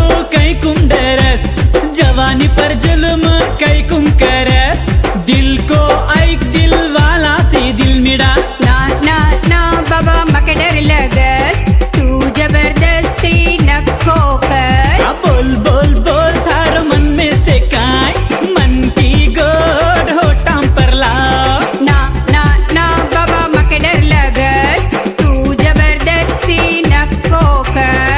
तू कई कुम डरस, जवानी पर जुल्म कई कुम करस। दिल को एक दिल वाला से दिल मिला। ना ना ना बाबा मके डर लगस, तू जबरदस्ती नको कर। बोल बोल बोल थार मन में से काय, मन की गोड होटाम पर ला। ना ना ना बाबा मके डर लगस, तू जबरदस्ती नको कर।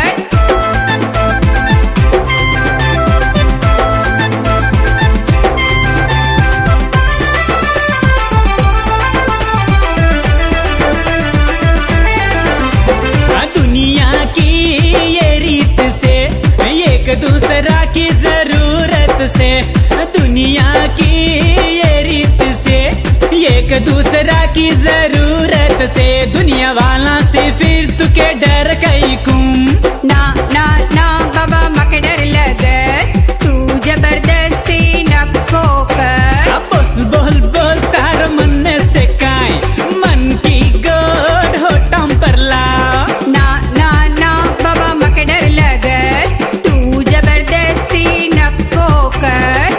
दुनिया की ये रीत से, एक दूसरा की जरूरत से। दुनिया की ये रीत से, एक दूसरा की जरूरत से। दुनिया वाला से फिर तुके डर कई कुम। ना ना ना बाबा मके डर लगस, तू जबरदस्ती नको कर। बोल बोल बोल तार मन में से काय, मन की गोड होटाम पर ला। ना ना ना बाबा मके डर लगस, तू जबरदस्ती नको कर।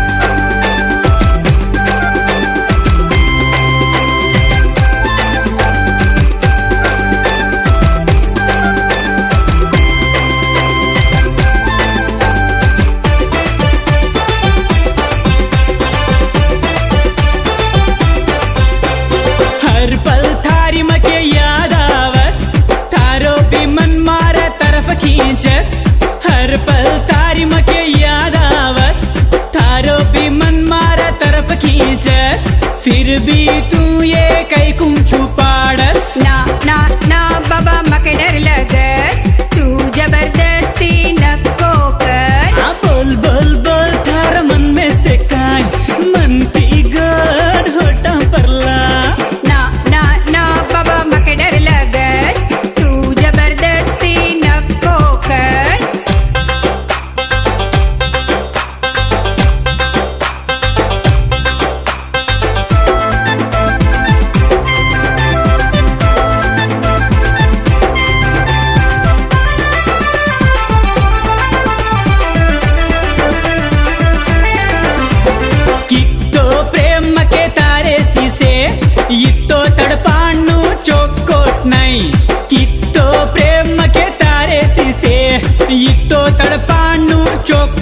हर पल थारी मके याद आवस, थारो भी मन मारा तरफ खींचस। हर पल थारी मके याद आवस, थारो भी मन मारा तरफ खींचस। फिर भी तू ये कई कुम छुपाड़स। ना ना ना बाबा मके डर लगस, तू जबरदस्ती नको कर। बोल बोल बोल थार मन में से काय, मन की गोड होटाम पर ला। ना ना ना बाबा मके डर लगस, तू जबरदस्ती नको कर। कितो प्रेम के तारे सीसे, इतो तड़पानु चोकोट नहीं। कितो प्रेम के तारे सीसे, इतो तड़पानु चोक